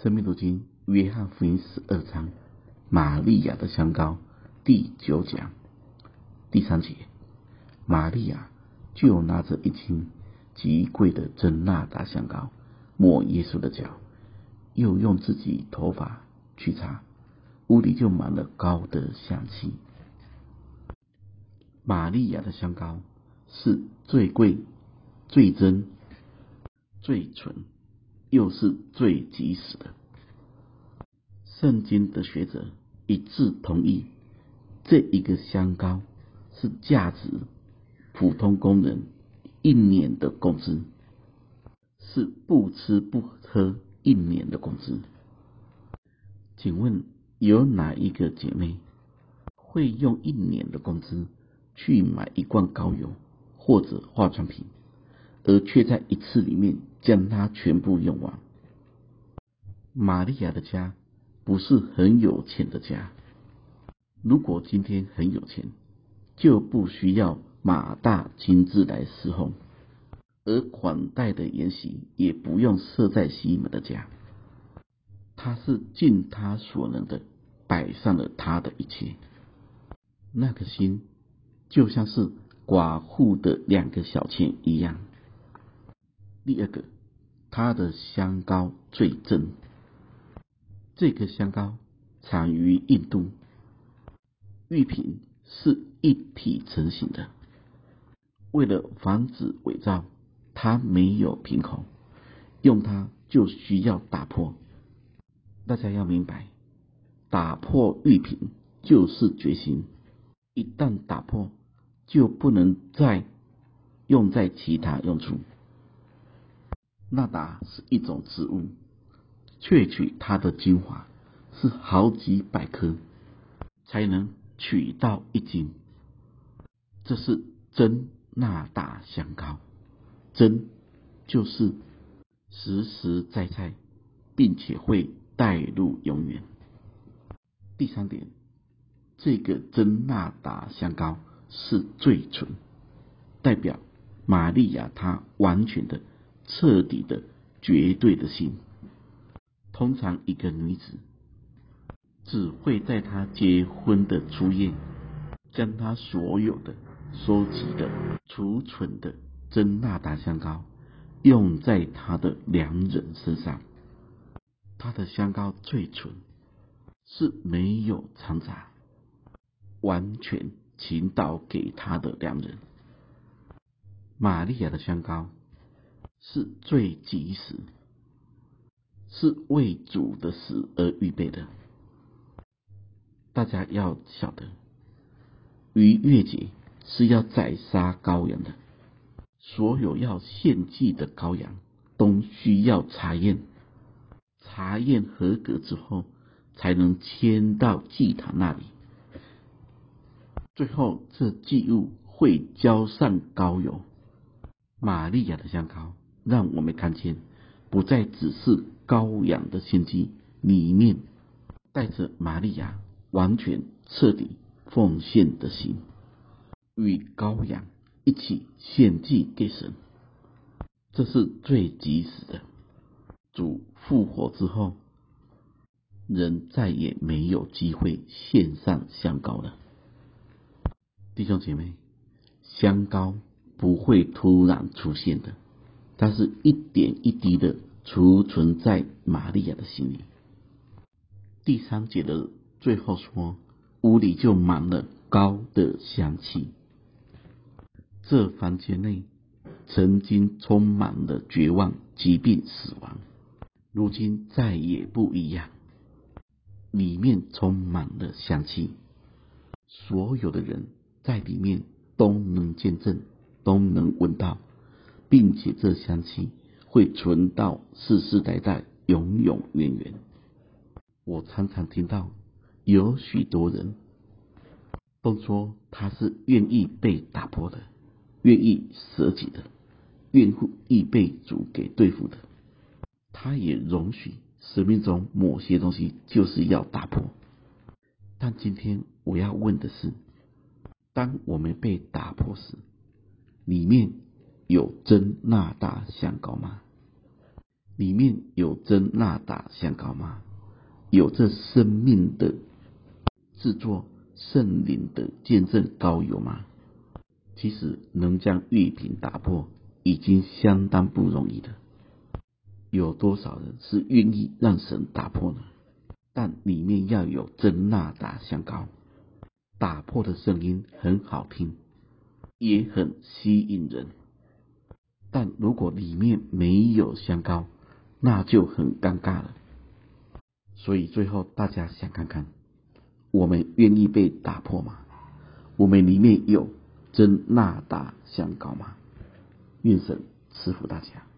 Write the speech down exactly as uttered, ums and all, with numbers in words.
生命读经约翰福音十二章，玛利亚的香膏第九讲第三节，玛利亚就拿着一斤极贵的真纳达香膏，抹耶稣的脚，又用自己头发去擦，屋里就满了膏的香气。玛利亚的香膏是最贵、最真、最纯，又是最及时的。圣经的学者一致同意，这一个香膏是价值普通工人一年的工资，是不吃不喝一年的工资。请问有哪一个姐妹会用一年的工资去买一罐膏油或者化妆品，而却在一次里面将它全部用完？玛利亚的家不是很有钱的家，如果今天很有钱，就不需要马大亲自来侍候，而款待的筵席也不用设在西门的家。他是尽他所能的摆上了他的一切。那个心就像是寡妇的两个小钱一样。第二个，他的香膏最真。这个香膏产于印度，玉瓶是一体成型的，为了防止伪造，它没有瓶口，用它就需要打破。大家要明白，打破玉瓶就是决心，一旦打破，就不能再用在其他用处。纳达是一种植物，萃取它的精华是好几百颗才能取到一斤，这是真纳达香膏。真就是实实在在，并且会带入永远。第三点，这个真纳达香膏是最纯，代表玛利亚她完全的、彻底的、绝对的心。通常一个女子只会在她结婚的初夜，将她所有的收集的、储存的真纳达香膏用在她的良人身上。她的香膏最纯，是没有掺杂，完全倾倒给她的良人。玛利亚的香膏是最及时，是为主的死而预备的。大家要晓得，逾越节是要宰杀羔羊的，所有要献祭的羔羊都需要查验，查验合格之后，才能牵到祭坛那里。最后，这祭物会浇上膏油。玛利亚的香膏让我们看见，不再只是羔羊的献祭，里面带着玛利亚完全彻底奉献的心，与羔羊一起献祭给神。这是最及时的。主复活之后，人再也没有机会献上香膏了。弟兄姐妹，香膏不会突然出现的，它是一点一滴的储存在玛利亚的心里。第三节的最后说，屋里就满了膏的香气。这房间内曾经充满了绝望、疾病、死亡，如今再也不一样，里面充满了香气，所有的人在里面都能见证，都能闻到，并且这香气会存到世世代代，永永远远。我常常听到有许多人都说他是愿意被打破的，愿意舍己的，愿意被主给对付的。他也容许生命中某些东西就是要打破。但今天我要问的是，当我们被打破时，里面有真纳达香膏吗？ 里面有真纳达香膏吗？有这生命的制作圣灵的见证膏油吗？其实能将玉瓶打破已经相当不容易了，有多少人是愿意让神打破呢？但里面要有真纳达香膏，打破的声音很好听，也很吸引人，但如果里面没有香膏，那就很尴尬了。所以最后大家想看看，我们愿意被打破吗？我们里面有真纳达香膏吗？愿神赐福大家。